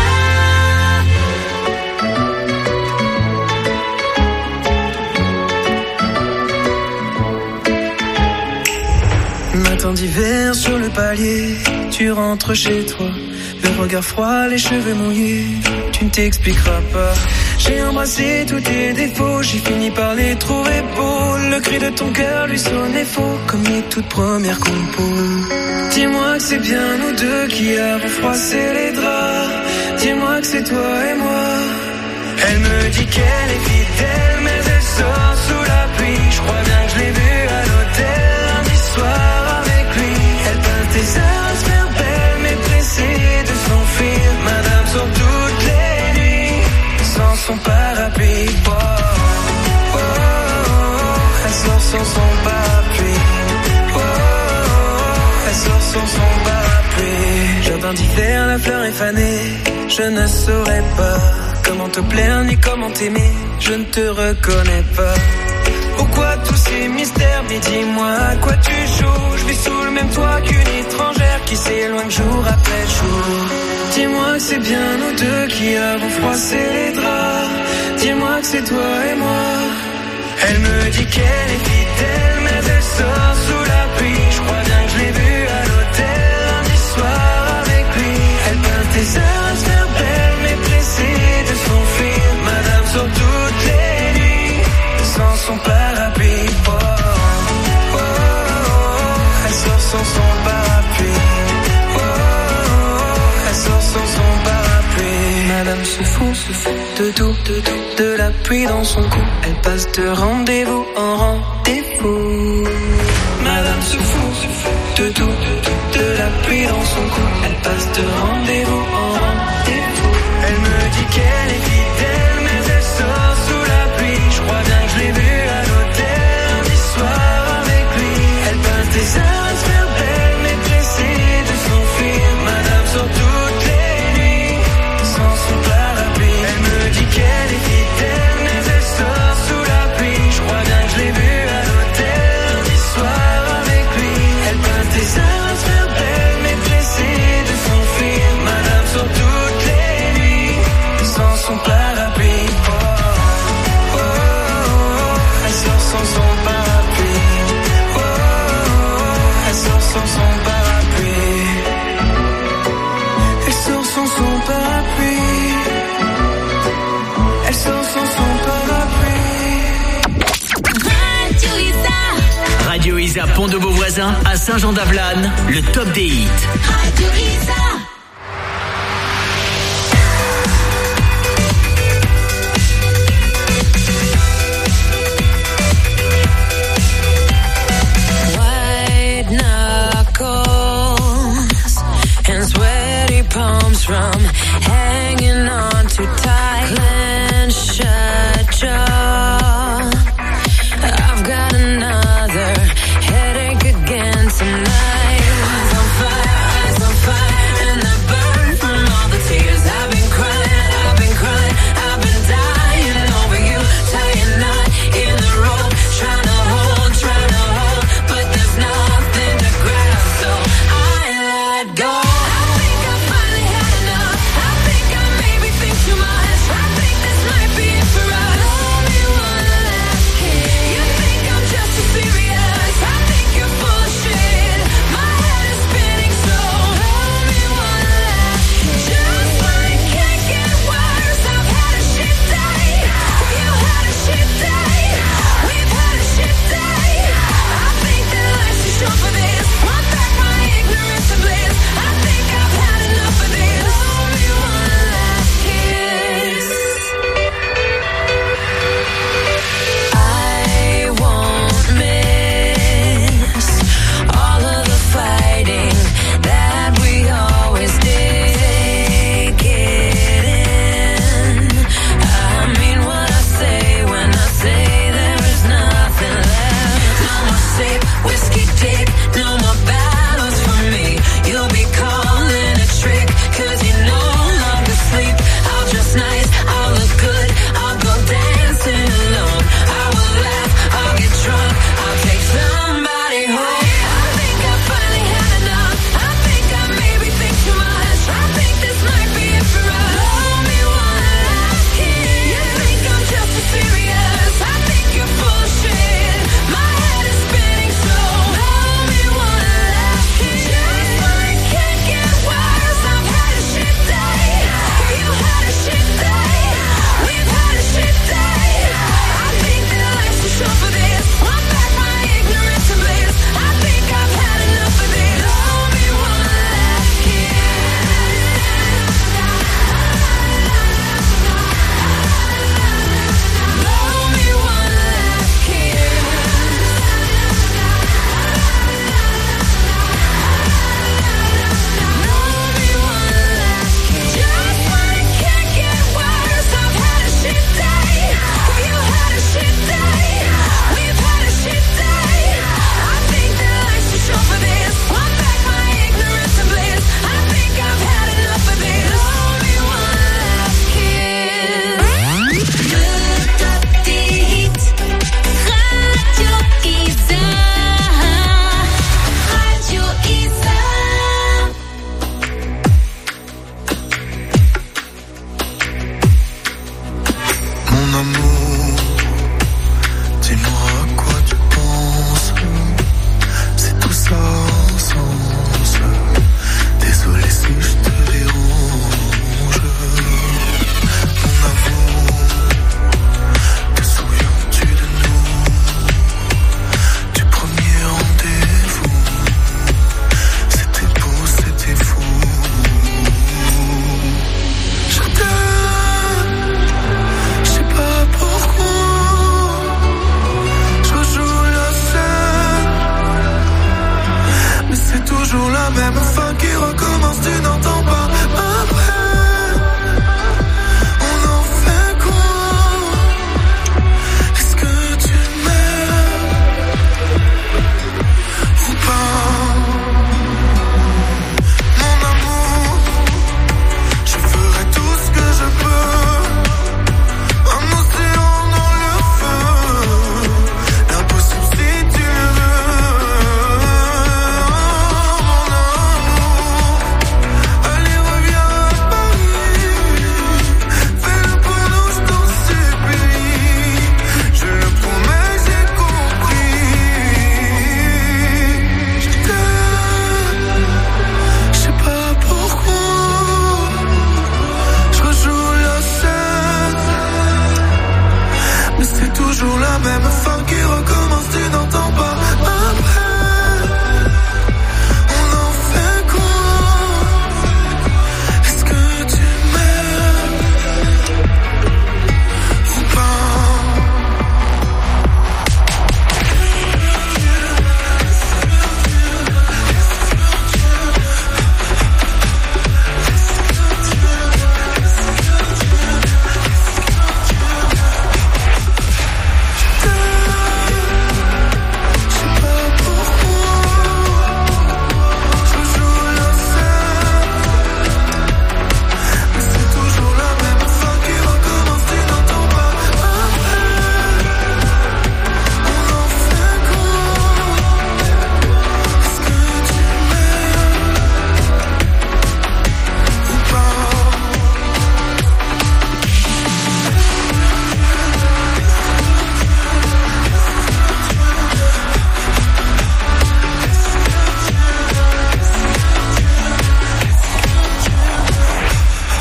matin d'hiver sur le palier, tu rentres chez toi, le regard froid, les cheveux mouillés, tu ne t'expliqueras pas. J'ai embrassé tous tes défauts, j'ai fini par les trouver beaux. Le cri de ton cœur lui sonnait faux, comme les toutes premières compos. Dis-moi que c'est bien nous deux qui avons froissé les draps. Dis-moi que c'est toi et moi. Elle me dit qu'elle est fidèle, mais elle sort sous la pluie. Je crois bien que je l'ai vue à l'hôtel lundi soir avec lui. Elle pince des heures à se faire belle, mais pressée de s'enfuir. Madame sort toutes les nuits sans son parapluie. Oh, oh, oh, oh, elle sort sans son parapluie. Oh, oh, oh, elle sort sans son parapluie. Jardin d'hiver, la fleur est fanée. Je ne saurais pas comment te plaire ni comment t'aimer. Je ne te reconnais pas. Pourquoi tous ces mystères? Mais dis-moi à quoi tu joues. Je vis sous le même toit qu'une étrangère qui s'éloigne jour après jour. Dis-moi que c'est bien nous deux qui avons froissé les draps. Dis-moi que c'est toi et moi. Elle me dit qu'elle est fidèle, mais elle sort sous la pluie. Je crois bien que je l'ai vue à l'hôtel lundi soir avec lui. Elle pince des heures à se faire belle, mais pressée de s'enfuir. Madame sort toutes les nuits sans son parapluie. Oh, oh, oh, oh, elle sort sans son parapluie. Oh, oh, oh, elle sort sans son parapluie. Madame se fout, se fout de tout, de tout, de la pluie dans son cou. Elle passe de rendez-vous en rendez-vous. Madame se fout, se fout de tout, de tout, de la pluie dans son cou. Elle passe de rendez-vous en rendez-vous. Elle me dit qu'elle est fidèle, mais elle sort sous la pluie. Je crois bien que je l'ai vue à l'hôtel lundi soir avec lui. Elle passe des heures à se faire belle, mais pressée de s'enfuir. Madame sort toutes les nuits sans son parapluie. Elle me dit qu'elle est fidèle, mais elle sort sous la pluie. Je crois bien que je l'ai vue à l'hôtel lundi soir avec lui. Elle passe des heures à se faire belle, mais pressée de s'enfuir. Madame sort toutes les nuits sans son parapluie. Oh, oh, oh, oh, elle sort sans son parapluie. Oh, oh, oh, elle sort sans son parapluie. Elle sort sans son parapluie. Elle sort sans son parapluie. Radio Isa. Radio Isa Pont de Beauvoisin à Saint-Jean-d'Avelane, le top des hits. Radio Isa. White knuckles and sweaty palms from hanging on too tight. Clenched shut jaw. I've got another headache again tonight. Eyes on fire, eyes on fire, and the burn from all the tears I've been crying, I've been crying, I've been dying over you, tying knot in the rope, trying to hold, trying to hold, but there's nothing to grab, so I let go. I think I finally had enough. I think I maybe think too much. I think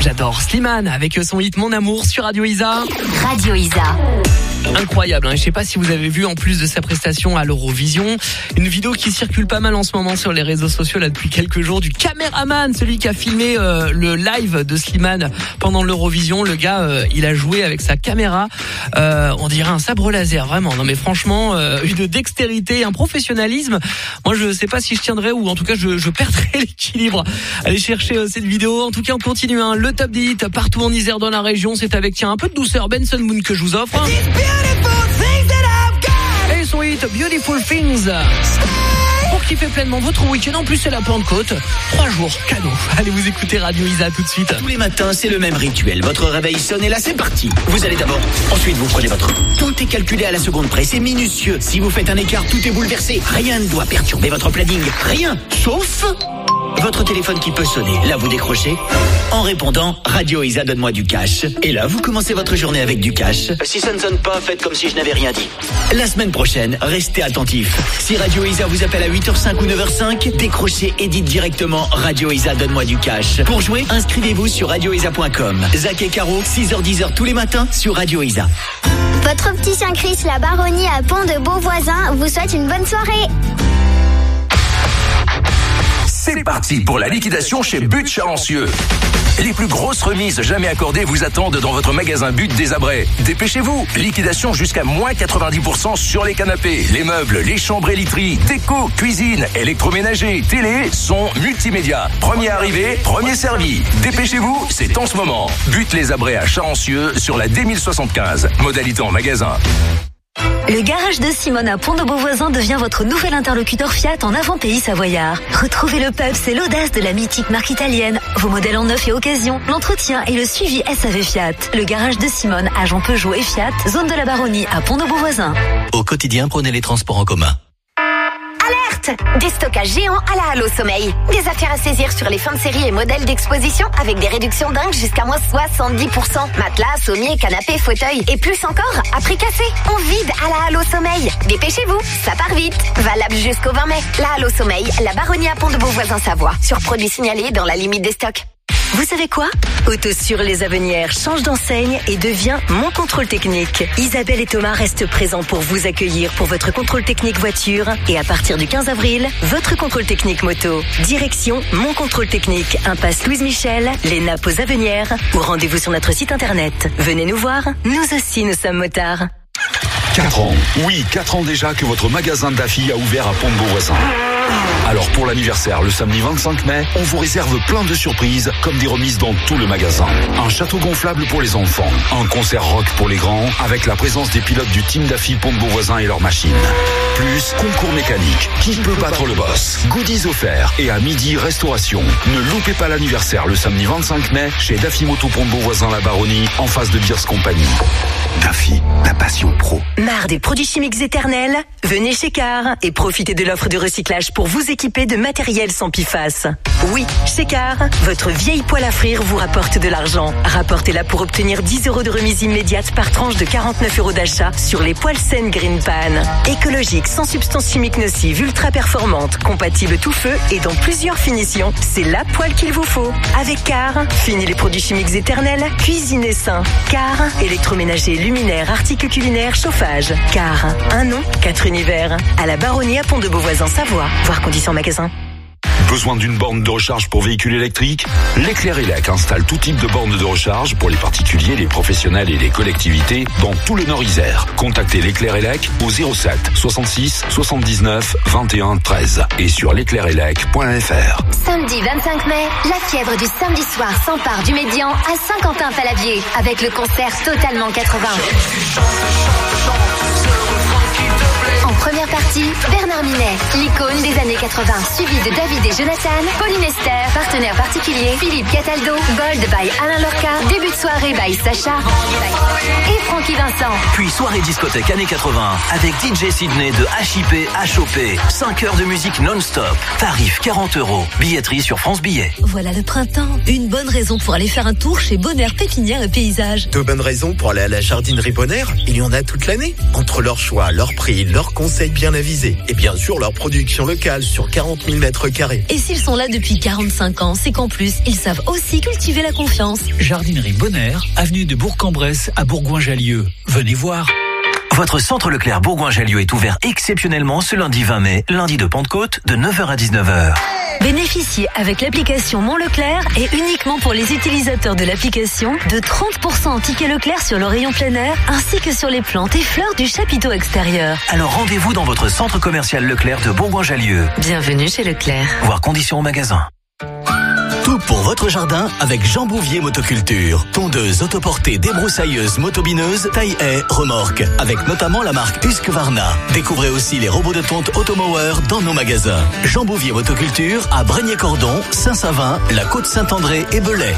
J'adore Slimane avec son hit Mon Amour sur Radio Isa. Radio Isa. Incroyable, hein. Je sais pas si vous avez vu en plus de sa prestation à l'Eurovision, une vidéo qui circule pas mal en ce moment sur les réseaux sociaux là depuis quelques jours du caméraman, celui qui a filmé euh, le live de Slimane pendant l'Eurovision. Le gars, euh, il a joué avec sa caméra, euh, on dirait un sabre laser, vraiment. Non mais franchement, euh, une dextérité, un professionnalisme. Moi je sais pas si je tiendrai ou en tout cas je, je perdrai l'équilibre. Allez chercher euh, cette vidéo. En tout cas on continue, hein. Le top des hits partout en Isère, dans la région. C'est avec tiens un peu de douceur Benson Moon que je vous offre. Et son hit Beautiful Things pour kiffer pleinement votre week-end. En plus c'est la Pentecôte, trois jours cadeau. Allez, vous écoutez Radio Isa tout de suite. Tous les matins c'est le même rituel. Votre réveil sonne et là c'est parti. Vous allez d'abord, ensuite vous prenez votre... Tout est calculé à la seconde près, c'est minutieux. Si vous faites un écart, tout est bouleversé. Rien ne doit perturber votre planning. Rien, sauf... votre téléphone qui peut sonner. Là, vous décrochez en répondant « Radio Isa, donne-moi du cash ». Et là, vous commencez votre journée avec du cash. Si ça ne sonne pas, faites comme si je n'avais rien dit. La semaine prochaine, restez attentifs. Si Radio Isa vous appelle à huit heures cinq ou neuf heures cinq, décrochez et dites directement « Radio Isa, donne-moi du cash ». Pour jouer, inscrivez-vous sur radio isa point com. Zach et Caro, six heures dix tous les matins sur Radio Isa. Votre petit chien Chris, la baronnie à Pont de Beauvoisin, vous souhaite une bonne soirée. C'est parti pour la liquidation chez But Chalencieux. Les plus grosses remises jamais accordées vous attendent dans votre magasin But des Abrets. Dépêchez-vous, liquidation jusqu'à moins quatre-vingt-dix pour cent sur les canapés, les meubles, les chambres et literies, déco, cuisine, électroménager, télé, son, multimédia. Premier arrivé, premier servi. Dépêchez-vous, c'est en ce moment. But les Abrets à Chalencieux sur la D mille soixante-quinze. Modalité en magasin. Le garage de Simone à Pont de Beauvoisin devient votre nouvel interlocuteur Fiat en avant-pays savoyard. Retrouvez le peps et l'audace de la mythique marque italienne, vos modèles en neuf et occasion, l'entretien et le suivi S A V Fiat. Le garage de Simone, agent Peugeot et Fiat, zone de la Baronnie à Pont de Beauvoisin. Au quotidien, prenez les transports en commun. Alerte! Des stockages géants à la Halo Sommeil. Des affaires à saisir sur les fins de série et modèles d'exposition avec des réductions dingues jusqu'à moins soixante-dix pour cent. Matelas, sommiers, canapés, fauteuils et plus encore à prix cassé. On vide à la Halo Sommeil. Dépêchez-vous, ça part vite. Valable jusqu'au vingt mai. La Halo Sommeil, la Baronnie à Pont de Beauvoisin Savoie. Sur produits signalés dans la limite des stocks. Vous savez quoi? Auto sur les Avenières change d'enseigne et devient Mon Contrôle Technique. Isabelle et Thomas restent présents pour vous accueillir pour votre contrôle technique voiture et à partir du quinze avril, votre contrôle technique moto. Direction Mon Contrôle Technique, impasse Louise Michel, les Nappes aux Avenières ou rendez-vous sur notre site internet. Venez nous voir, nous aussi nous sommes motards. quatre ans. Oui, quatre ans déjà que votre magasin Daffy a ouvert à Pont de Beauvoisin. Alors pour l'anniversaire, le samedi vingt-cinq mai, on vous réserve plein de surprises, comme des remises dans tout le magasin. Un château gonflable pour les enfants, un concert rock pour les grands, avec la présence des pilotes du team Daffy Pont de Beauvoisin et leurs machines. Plus concours mécanique, qui peut battre le boss, goodies offerts et à midi, restauration. Ne loupez pas l'anniversaire le samedi vingt-cinq mai, chez Daffy Moto Pont de Beauvoisin la Baronnie, en face de Beers Company. Daffy, la passion pro. Marre des produits chimiques éternels? Venez chez Car et profitez de l'offre de recyclage pour vous équiper de matériel sans P F A S. Oui, chez Car, votre vieille poêle à frire vous rapporte de l'argent. Rapportez-la pour obtenir dix euros de remise immédiate par tranche de quarante-neuf euros d'achat sur les poêles Sen Green Pan. Écologique, sans substances chimiques nocives, ultra performante, compatible tout feu et dans plusieurs finitions. C'est la poêle qu'il vous faut. Avec Car, fini les produits chimiques éternels, cuisinez sain. Car, électroménager, luminaire, articles culinaires, chauffage. Car, un nom, quatre univers. À la Baronnie à Pont de Beauvoisin, Savoie. Voir conditions magasin. Besoin d'une borne de recharge pour véhicule électrique? Leclerc Elec installe tout type de bornes de recharge pour les particuliers, les professionnels et les collectivités dans tout le Nord-Isère. Contactez Leclerc Elec au zéro sept soixante-six soixante-dix-neuf vingt et un treize et sur leclerc elec point f r. Samedi vingt-cinq mai, la fièvre du samedi soir s'empare du Médian à Saint-Quentin-Falavier avec le concert Totalement quatre-vingts. En première partie, Bernard Minet, l'icône des années quatre-vingts, suivi de David et Jonathan, Pauline Esther, partenaire particulier, Philippe Cataldo, Gold by Alain Lorca, début de soirée by Sacha et Francky Vincent. Puis soirée discothèque années quatre-vingts avec D J Sydney de H I P H O P. cinq heures de musique non-stop. Tarif quarante euros. Billetterie sur France Billets. Voilà le printemps. Une bonne raison pour aller faire un tour chez Bonheur Pépinière et Paysage. Deux bonnes raisons pour aller à la jardinerie Bonheur. Il y en a toute l'année. Entre leurs choix, leurs prix, leurs conseils conseils bien avisés et bien sûr leur production locale sur quarante mille mètres carrés. Et s'ils sont là depuis quarante-cinq ans, c'est qu'en plus, ils savent aussi cultiver la confiance. Jardinerie Bonheur, avenue de Bourg-en-Bresse à Bourgoin-Jallieu. Venez voir. Votre centre Leclerc Bourgoin-Jallieu est ouvert exceptionnellement ce lundi vingt mai, lundi de Pentecôte, de neuf heures à dix-neuf heures. Bénéficiez avec l'application Mon Leclerc et uniquement pour les utilisateurs de l'application de trente pour cent en tickets Leclerc sur le rayon plein air ainsi que sur les plantes et fleurs du chapiteau extérieur. Alors rendez-vous dans votre centre commercial Leclerc de Bourgoin-Jallieu. Bienvenue chez Leclerc. Voir conditions au magasin. Tout pour votre jardin avec Jean Bouvier Motoculture. Tondeuse, autoportée, débroussailleuse, motobineuse, taille-haie, remorque. Avec notamment la marque Husqvarna. Découvrez aussi les robots de tonte Automower dans nos magasins. Jean Bouvier Motoculture à Brégnier-Cordon, Saint-Savin, la Côte-Saint-André et Belay.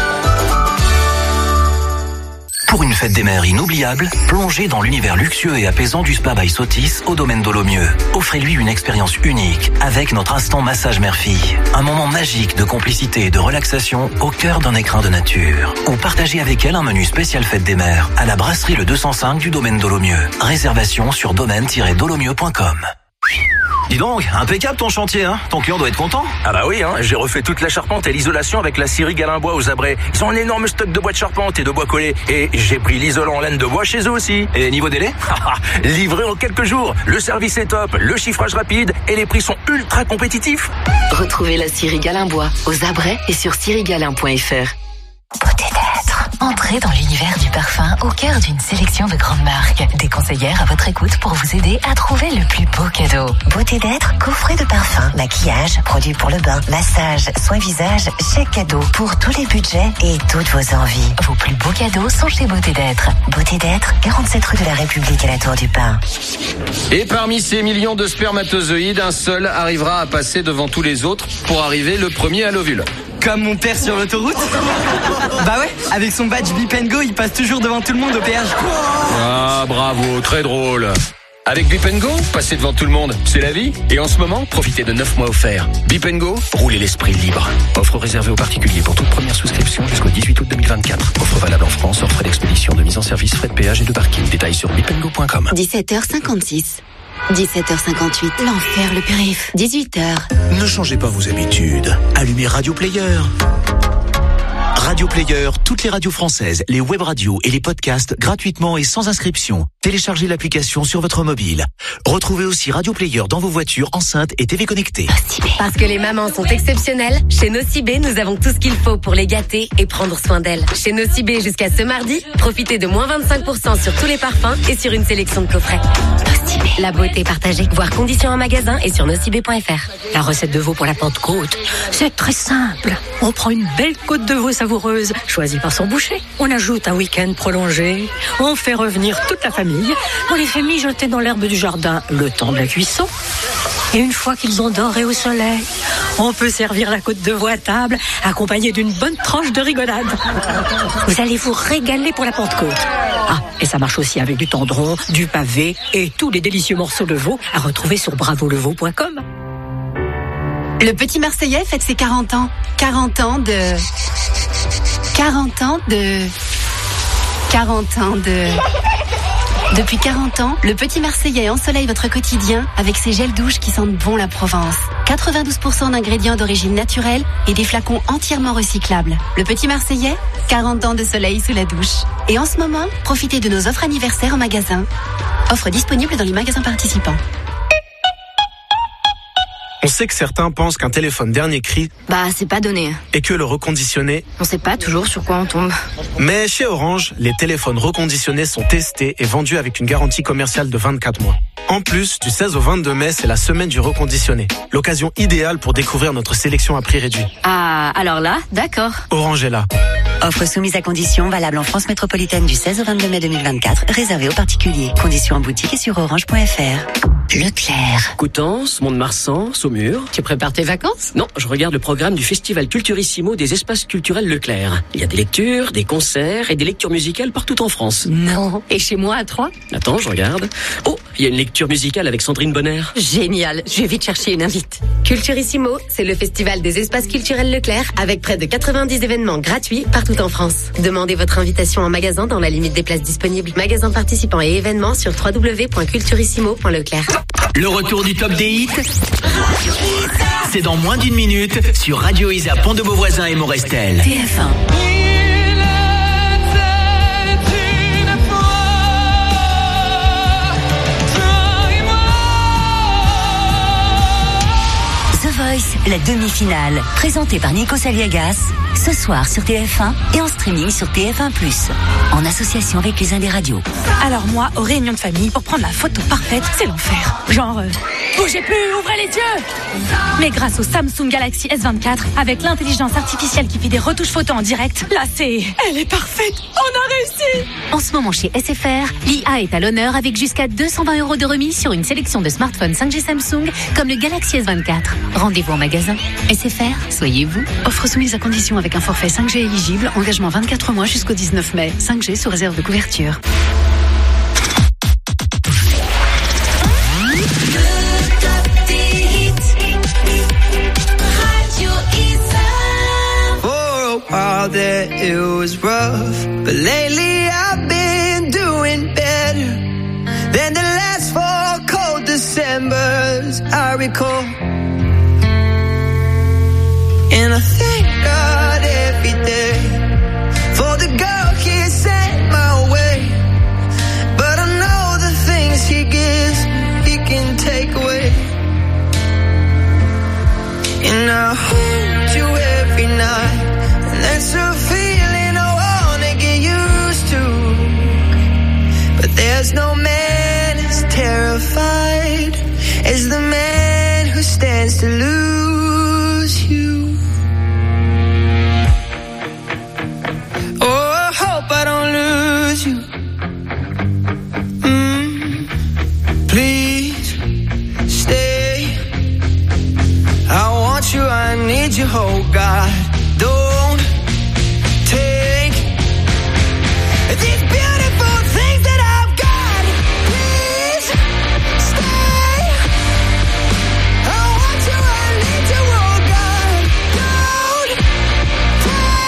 Pour une fête des mers inoubliable, plongez dans l'univers luxueux et apaisant du Spa by Sotis au domaine d'Olomieux. Offrez-lui une expérience unique avec notre instant massage mère-fille. Un moment magique de complicité et de relaxation au cœur d'un écrin de nature. Ou partagez avec elle un menu spécial fête des mers à la brasserie le deux cent cinq du domaine d'Olomieux. Réservation sur domaine tiret dolomieux point com. Dis donc, impeccable ton chantier, hein. Ton client doit être content. Ah bah oui, hein, j'ai refait toute la charpente et l'isolation avec la scierie Galimbois aux abrets. Ils ont un énorme stock de bois de charpente et de bois collé. Et j'ai pris l'isolant en laine de bois chez eux aussi. Et niveau délai? Livré en quelques jours. Le service est top, le chiffrage rapide et les prix sont ultra compétitifs. Retrouvez la scierie Galimbois aux abrets et sur scierie galin point f r. Beauté d'être. Entrez dans l'univers du parfum au cœur d'une sélection de grandes marques. Des conseillères à votre écoute pour vous aider à trouver le plus beau cadeau. Beauté d'être, coffret de parfum, maquillage, produits pour le bain, massage, soins visage, chèque cadeau pour tous les budgets et toutes vos envies. Vos plus beaux cadeaux sont chez Beauté d'être. Beauté d'être, quarante-sept rue de la République à la Tour du Pin. Et parmi ces millions de spermatozoïdes, un seul arrivera à passer devant tous les autres pour arriver le premier à l'ovule. Comme mon père sur l'autoroute. Bah ouais, avec son badge Bip and Go, il passe toujours devant tout le monde au péage. Ah, bravo, très drôle. Avec Bip and Go, passer devant tout le monde, c'est la vie. Et en ce moment, profitez de neuf mois offerts. Bip and Go, roulez l'esprit libre. Offre réservée aux particuliers pour toute première souscription jusqu'au dix-huit août deux mille vingt-quatre. Offre valable en France, hors frais d'expédition, de mise en service, frais de péage et de parking. Détails sur bip and go point com. dix-sept heures cinquante-six. dix-sept heures cinquante-huit. L'enfer, le périph. dix-huit heures. Ne changez pas vos habitudes. Allumez Radio Player. Radio Player, toutes les radios françaises, les web radios et les podcasts gratuitement et sans inscription. Téléchargez l'application sur votre mobile. Retrouvez aussi Radio Player dans vos voitures, enceintes et T V connectées. Parce que les mamans sont exceptionnelles, chez Nocibé, nous avons tout ce qu'il faut pour les gâter et prendre soin d'elles. Chez Nocibé, jusqu'à ce mardi, profitez de moins vingt-cinq pour cent sur tous les parfums et sur une sélection de coffrets. Nocibé. La beauté partagée. Voir conditions en magasin et sur nocibé point f r. La recette de veau pour la Pentecôte, c'est très simple. On prend une belle côte de veau savoureuse, choisie par son boucher. On ajoute un week-end prolongé. On fait revenir toute la famille. On les fait mijoter dans l'herbe du jardin le temps de la cuisson. Et une fois qu'ils ont doré au soleil, on peut servir la côte de veau à table, accompagnée d'une bonne tranche de rigolade. Vous allez vous régaler pour la Pentecôte. Ah, et ça marche aussi avec du tendron, du pavé et tous les délicieux morceaux de veau à retrouver sur bravo le veau point com. Le petit Marseillais fête ses quarante ans. quarante ans de... quarante ans de... quarante ans de... Depuis quarante ans, le petit Marseillais ensoleille votre quotidien avec ses gels douches qui sentent bon la Provence. quatre-vingt-douze pour cent d'ingrédients d'origine naturelle et des flacons entièrement recyclables. Le petit Marseillais, quarante ans de soleil sous la douche. Et en ce moment, profitez de nos offres anniversaires en magasin. Offres disponibles dans les magasins participants. On sait que certains pensent qu'un téléphone dernier cri, Bah, c'est pas donné. et que le reconditionné. On sait pas toujours sur quoi on tombe. Mais chez Orange, les téléphones reconditionnés sont testés et vendus avec une garantie commerciale de vingt-quatre mois. En plus, du seize au vingt-deux mai, c'est la semaine du reconditionné. L'occasion idéale pour découvrir notre sélection à prix réduit. Ah, alors là, d'accord. Orange est là. Offre soumise à conditions, valable en France métropolitaine du seize au vingt-deux mai deux mille vingt-quatre, réservée aux particuliers. Conditions en boutique et sur orange point f r. Leclerc. Coutances, Mont-de-Marsan, Saumur. Tu prépares tes vacances? Non, je regarde le programme du Festival Culturissimo des espaces culturels Leclerc. Il y a des lectures, des concerts et des lectures musicales partout en France. Non. Et chez moi à Troyes? Attends, je regarde. Oh, il y a une lecture musicale avec Sandrine Bonner. Génial. Je vais vite chercher une invite. Culturissimo, c'est le festival des espaces culturels Leclerc avec près de quatre-vingt-dix événements gratuits partout en France. Demandez votre invitation en magasin dans la limite des places disponibles. Magasins participants et événements sur w w w point culturissimo point leclerc. Le retour du top des hits, c'est dans moins d'une minute sur Radio Isa Pont de Beauvoisin et Morestel. T F un. La demi-finale, présentée par Nico Saliagas, ce soir sur T F un et en streaming sur T F un plus, en association avec les Indes Radios. Alors moi, aux réunions de famille, pour prendre la photo parfaite, c'est l'enfer. Genre, euh, bougez plus, ouvrez les yeux. Mais grâce au Samsung Galaxy S vingt-quatre, avec l'intelligence artificielle qui fait des retouches photos en direct, là c'est... Elle est parfaite, on a réussi. En ce moment chez S F R, l'I A est à l'honneur avec jusqu'à deux cent vingt euros de remise sur une sélection de smartphones cinq G Samsung, comme le Galaxy S vingt-quatre. Rendez-vous en magasin. S F R, soyez vous. Offre soumise à condition avec un forfait cinq G éligible, engagement vingt-quatre mois jusqu'au dix-neuf mai. cinq G sous réserve de couverture. While there it was rough, but lately I've been doing better than the last four cold Decembers I recall.